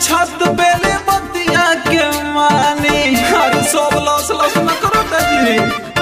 छत बेले बतिया के मानी। अरे सब लस लस न करो जी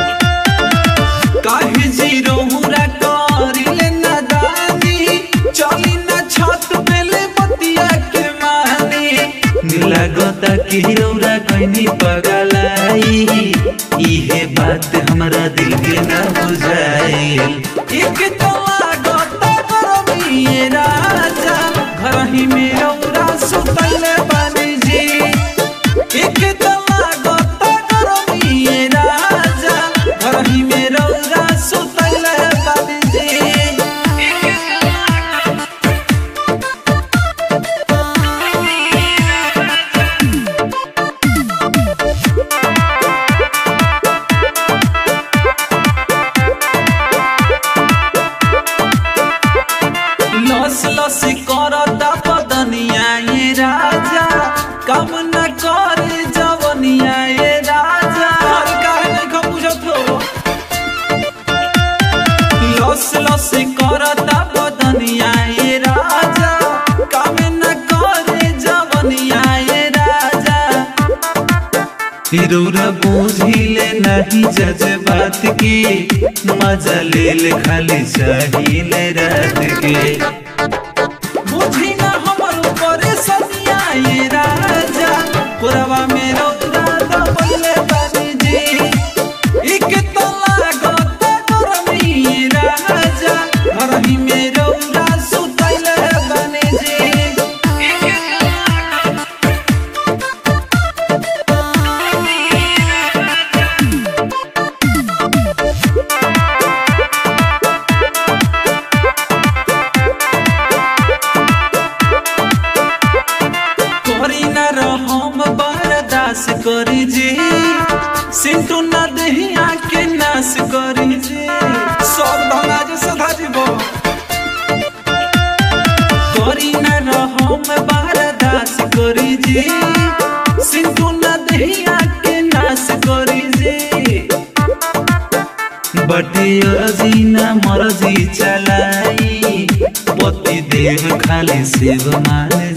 काहे जीरो हुरा करिले नादानी। चली ना छत बेले बतिया के मानी। लागता कि रौरा कहीं पगलाई इहे बात हमरा दिल के ना बुझाइल। एक तो लागता गरमी राजा घर ही में रौरा सुतले बानी जी। एक तो लागता गरमी राजा घर ही में रौरा सुतले बानी जी। लस लस करता बदनिया ये राजा काम न करे जवनिया ये राजा। काहे नहीं बुझत हो लस लस करता बदनिया ये राजा काम न करे जवनिया ये राजा। रौरा बुझिले नहीं जज बात के मजा ले खाली चाहिए रात के। बुझी ना हमर ऊपर सनिया ये राजा पुरवा में रौरा दबले बानी जी। एक तो लागत गरमी राजा घर ही में रौरा सुतले बानी जी। हम बर्दाश्त करी जी सिंटू ना दहिया के नाश करी जी। सब धना जे सधा जीवो करी ना हम बर्दाश्त करी जी सिंटू ना दहिया के नाश करी जी। बटे अजीना मर्जी चलाई पति देह खाली सेव माने